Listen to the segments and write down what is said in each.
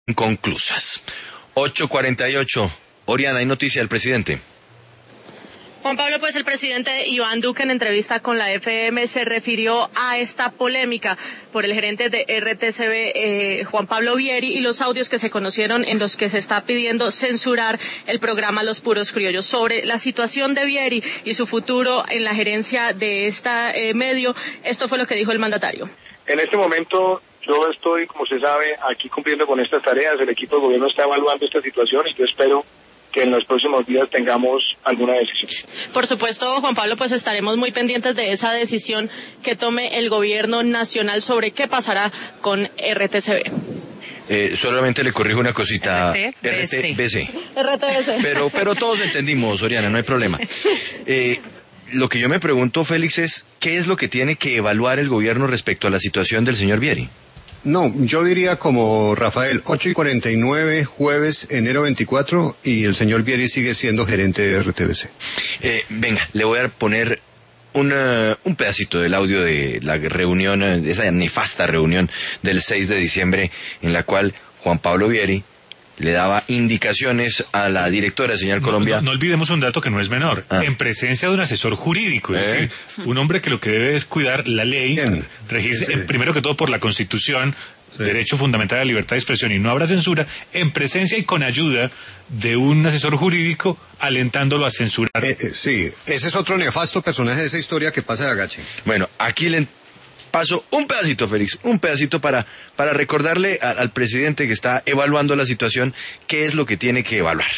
inconclusas. 8:48. Oriana, hay noticia del presidente. Juan Pablo, pues el presidente Iván Duque en entrevista con la FM se refirió a esta polémica por el gerente de RTCB, Juan Pablo Vieri, y los audios que se conocieron en los que se está pidiendo censurar el programa Los Puros Criollos. Sobre la situación de Vieri y su futuro en la gerencia de este medio, esto fue lo que dijo el mandatario. En este momento yo estoy, como usted sabe, aquí cumpliendo con estas tareas. El equipo de gobierno está evaluando esta situación y yo espero que en los próximos días tengamos alguna decisión. Por supuesto, Juan Pablo, pues estaremos muy pendientes de esa decisión que tome el gobierno nacional sobre qué pasará con RTCB. Solamente le corrijo una cosita. RTBC. Pero todos entendimos, Oriana, no hay problema. Lo que yo me pregunto, Félix, es ¿qué es lo que tiene que evaluar el gobierno respecto a la situación del señor Vieri? No, yo diría como Rafael, 8:49, jueves, enero 24, y el señor Vieri sigue siendo gerente de RTBC. Venga, le voy a poner un pedacito del audio de la reunión, de esa nefasta reunión del 6 de diciembre, en la cual Juan Pablo Vieri le daba indicaciones a la directora de Señal Colombia. No olvidemos un dato que no es menor, en presencia de un asesor jurídico, es decir, un hombre que lo que debe es cuidar la ley, regirse primero que todo por la Constitución, derecho fundamental a la libertad de expresión, y no habrá censura, en presencia y con ayuda de un asesor jurídico alentándolo a censurar. Sí, ese es otro nefasto personaje de esa historia que pasa de agache. Bueno, aquí le paso un pedacito, Félix, un pedacito para recordarle al presidente que está evaluando la situación qué es lo que tiene que evaluar.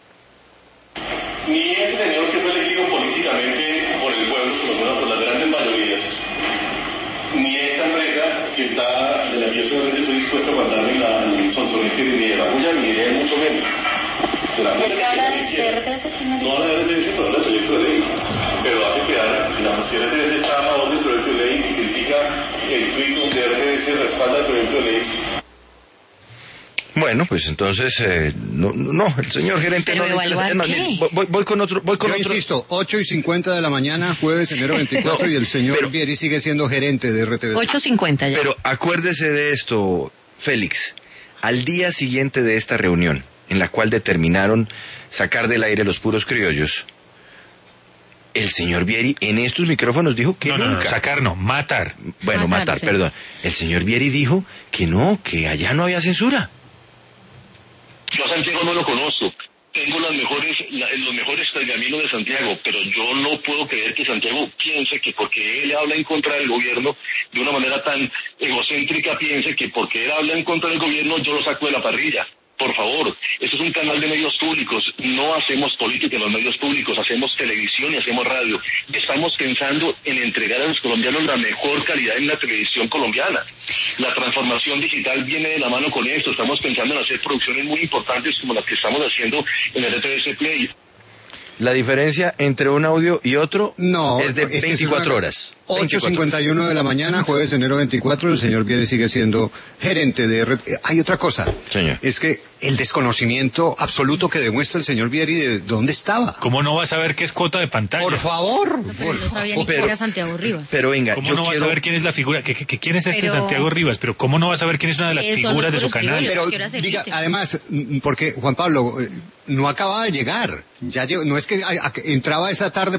Ni ese señor que fue elegido políticamente por el pueblo, por las grandes mayorías, ni esta empresa que está, de la que yo solamente estoy dispuesto a mandarme el sonsonete ni de la bulla, ni de mucho menos. ¿Es que habla de RTBC? No habla de RTBC, pero habla del proyecto de ley. Pero hace quedar, digamos, si RTBC está a favor del proyecto de ley y critica el tuit donde RTBC respalda el proyecto de ley. Bueno, pues entonces, no, el señor gerente pero no le interesa. Voy con otro. Yo insisto, 8:50 de la mañana, jueves, enero 24, y el señor Vieri sigue siendo gerente de RTBC. 8:50 ya. Pero acuérdese de esto, Félix. Al día siguiente de esta reunión, en la cual determinaron sacar del aire Los Puros Criollos, el señor Vieri en estos micrófonos dijo que nunca. Sacar no, matar. Bueno, matar, sí. Perdón. El señor Vieri dijo que no, que allá no había censura. Yo a Santiago no lo conozco. Tengo los mejores pergaminos de Santiago, pero yo no puedo creer que Santiago piense que porque él habla en contra del gobierno de una manera tan egocéntrica, piense que porque él habla en contra del gobierno yo lo saco de la parrilla. Por favor, esto es un canal de medios públicos, no hacemos política en los medios públicos, hacemos televisión y hacemos radio. Estamos pensando en entregar a los colombianos la mejor calidad en la televisión colombiana. La transformación digital viene de la mano con esto, estamos pensando en hacer producciones muy importantes como las que estamos haciendo en el RTBC Play. La diferencia entre un audio y otro es de 24 horas. 8:51 de la mañana, jueves, enero 24, el señor Vieri sigue siendo gerente de Hay otra cosa, señor. Es que el desconocimiento absoluto que demuestra el señor Vieri de dónde estaba. ¿Cómo no va a saber qué es cuota de pantalla? Por favor. Pero no sabía ni quién era Santiago Rivas. Pero venga, ¿cómo no va a saber quién es la figura? ¿Quién es Santiago Rivas? Pero ¿cómo no va a saber quién es una de las figuras de su canal? Pero diga, además, porque Juan Pablo no acababa de llegar. No es que entraba esa tarde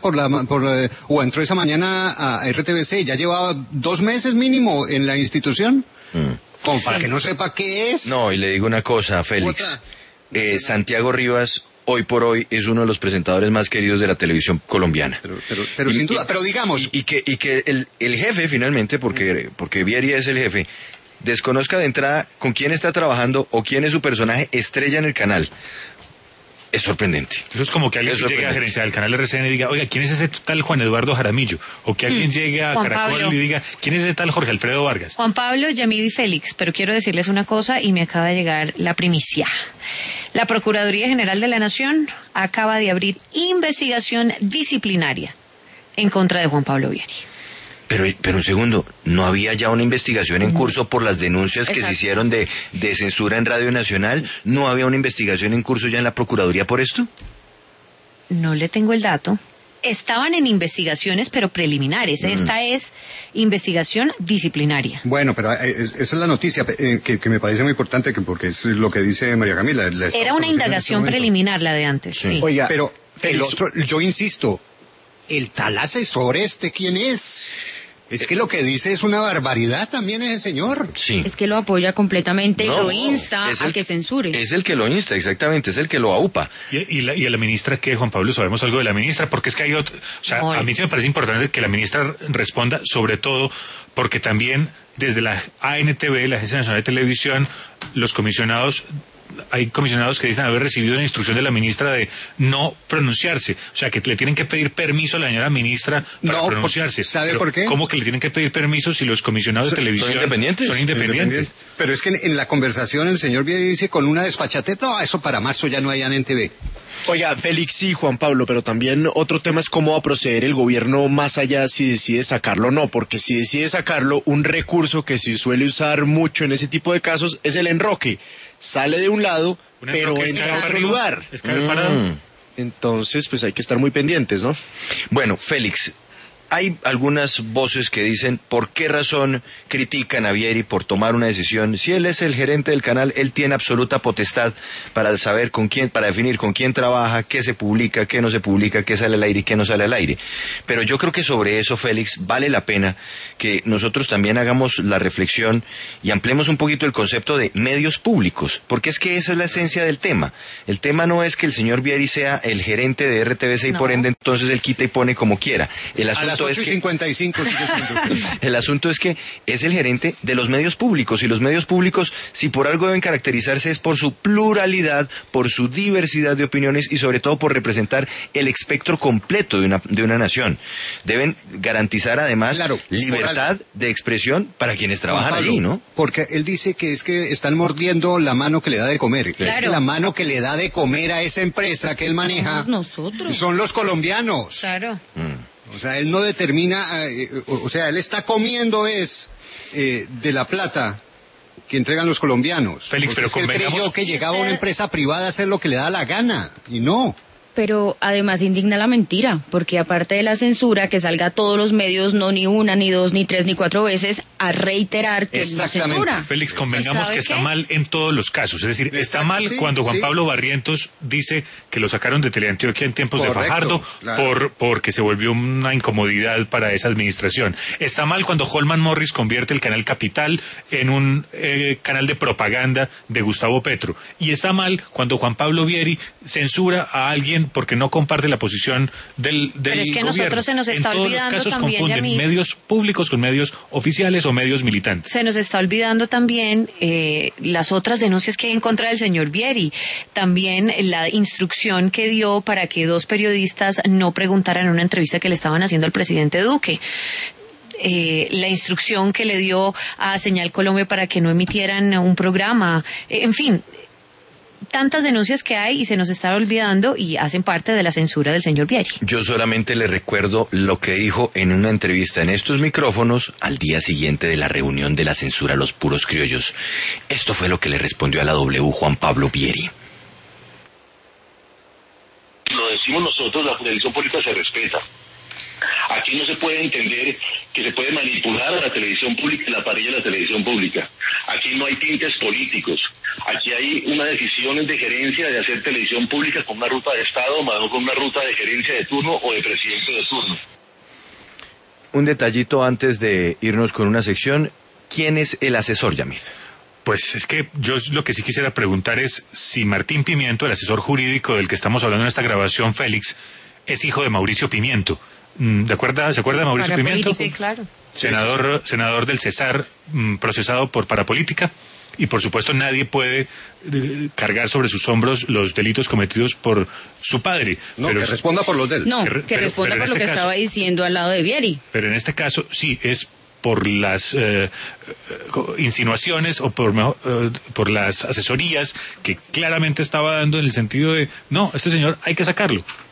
o entró esa mañana a RTBC, ya llevaba 2 meses mínimo en la institución. Como para que no sepa qué es. No, y le digo una cosa, Félix. Santiago Rivas hoy por hoy es uno de los presentadores más queridos de la televisión colombiana. Pero sin duda, pero digamos. Y que el jefe finalmente, porque Vieri es el jefe, desconozca de entrada con quién está trabajando o quién es su personaje estrella en el canal. Es sorprendente. Eso es como que alguien llegue a gerencia del canal RCN y diga, oiga, ¿quién es ese tal Juan Eduardo Jaramillo? O que alguien llegue a Caracol y diga, ¿quién es ese tal Jorge Alfredo Vargas? Juan Pablo, Yamid y Félix, pero quiero decirles una cosa y me acaba de llegar la primicia. La Procuraduría General de la Nación acaba de abrir investigación disciplinaria en contra de Juan Pablo Vieri. Pero un segundo, ¿no había ya una investigación en curso por las denuncias que se hicieron de censura en Radio Nacional? ¿No había una investigación en curso ya en la Procuraduría por esto? No le tengo el dato, estaban en investigaciones, pero preliminares. Esta es investigación disciplinaria. Bueno, pero esa es la noticia que me parece muy importante, porque es lo que dice María Camila. Era una indagación preliminar la de antes, sí. Oiga, pero Félix, el otro, yo insisto, el tal asesor ¿quién es? Es que lo que dice es una barbaridad también ese señor. Sí. Es que lo apoya completamente y No, lo insta es a el- que censure. Es el que lo insta, exactamente, es el que lo aupa. Y a la ministra, ¿qué, Juan Pablo? ¿Sabemos algo de la ministra? Porque es que hay otro... O sea, No. a mí sí me parece importante que la ministra responda, sobre todo porque también desde la ANTV, la Agencia Nacional de Televisión, los comisionados... Hay comisionados que dicen haber recibido una instrucción de la ministra de no pronunciarse. O sea, que le tienen que pedir permiso a la señora ministra para No, pronunciarse. ¿sabe Pero, por qué? ¿cómo que le tienen que pedir permiso si los comisionados de televisión ¿Son independientes? Son independientes. Pero es que en la conversación el señor Vieri dice con una desfachatez, no, eso para marzo ya no hay en TV. Oiga, Félix y Juan Pablo, pero también otro tema es cómo va a proceder el gobierno más allá si decide sacarlo o no, porque si decide sacarlo, un recurso que se suele usar mucho en ese tipo de casos es el enroque. Sale de un lado, pero entra a otro lugar. Es caer parado. Entonces, pues hay que estar muy pendientes, ¿no? Bueno, Félix, hay algunas voces que dicen por qué razón critican a Vieri por tomar una decisión. Si él es el gerente del canal, él tiene absoluta potestad para saber con quién, para definir con quién trabaja, qué se publica, qué no se publica, qué sale al aire y qué no sale al aire. Pero yo creo que sobre eso, Félix, vale la pena que nosotros también hagamos la reflexión y ampliemos un poquito el concepto de medios públicos, porque es que esa es la esencia del tema. El tema no es que el señor Vieri sea el gerente de RTBC y por ende entonces él quita y pone como quiera. El A las asunto es que 8:55 sigue siendo. el asunto es que es el gerente de los medios públicos y los medios públicos, si por algo deben caracterizarse, es por su pluralidad, por su diversidad de opiniones y sobre todo por representar el espectro completo de una nación. Deben garantizar además Claro, libertad de expresión para quienes trabajan Juan Pablo, allí, ¿no? Porque él dice que es que están mordiendo la mano que le da de comer. Es Claro. que la mano que le da de comer a esa empresa que él maneja Nosotros. son los colombianos. Claro. O sea, él no determina, o sea, él está comiendo de la plata que entregan los colombianos. Félix, Porque pero es que él convengamos- creyó que llegaba una empresa privada a hacer lo que le da la gana, y no. Pero además indigna la mentira, porque aparte de la censura, que salga a todos los medios, no ni una, ni dos, ni tres, ni cuatro veces, a reiterar que no Exactamente. censura. Félix, convengamos ¿sabe que está qué? mal en todos los casos. Es decir, está Exacto, mal sí, cuando Juan sí. Pablo Barrientos dice que lo sacaron de Teleantioquia en tiempos Correcto, de Fajardo claro. porque se volvió una incomodidad para esa administración. Está mal cuando Holman Morris convierte el canal Capital en un canal de propaganda de Gustavo Petro. Y está mal cuando Juan Pablo Vieri censura a alguien porque no comparte la posición del Pero es que a gobierno. nosotros se nos está en todos olvidando los casos también, confunden Yamil. medios públicos con medios oficiales o medios militantes. Se nos está olvidando también las otras denuncias que hay en contra del señor Vieri. También la instrucción que dio para que dos periodistas no preguntaran en una entrevista que le estaban haciendo al presidente Duque. La instrucción que le dio a Señal Colombia para que no emitieran un programa. En fin, tantas denuncias que hay y se nos está olvidando y hacen parte de la censura del señor Vieri. Yo solamente le recuerdo lo que dijo en una entrevista en estos micrófonos al día siguiente de la reunión de la censura a los puros criollos. Esto fue lo que le respondió a la W Juan Pablo Vieri. Lo decimos nosotros, la televisión pública se respeta. Aquí no se puede entender que se puede manipular a la televisión pública y la parrilla de la televisión pública. Aquí no hay tintes políticos. Aquí hay una decisión de gerencia de hacer televisión pública con una ruta de Estado, más no con una ruta de gerencia de turno o de presidente de turno. Un detallito antes de irnos con una sección. ¿Quién es el asesor, Yamid? Pues es que yo lo que sí quisiera preguntar es si Martín Pimiento, el asesor jurídico del que estamos hablando en esta grabación, Félix, es hijo de Mauricio Pimiento. ¿Se acuerda de Mauricio Pimiento? Sí, claro. Senador del Cesar, procesado por parapolítica. Y por supuesto nadie puede cargar sobre sus hombros los delitos cometidos por su padre. No, Pero que responda por los de él. No, Pero- que responda pero en por lo que este caso- estaba diciendo al lado de Vieri. Pero en este caso sí es por las insinuaciones o por las asesorías que claramente estaba dando en el sentido de, no, este señor hay que sacarlo.